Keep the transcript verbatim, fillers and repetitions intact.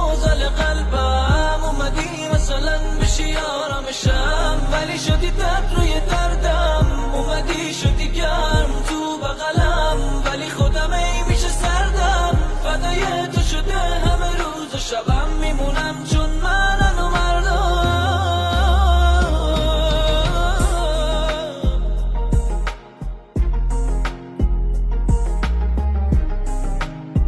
معضل قلبم، اومدی مثلا بشی آرامشم، ولی شدی درد روی دردم، اومدی شدی گرم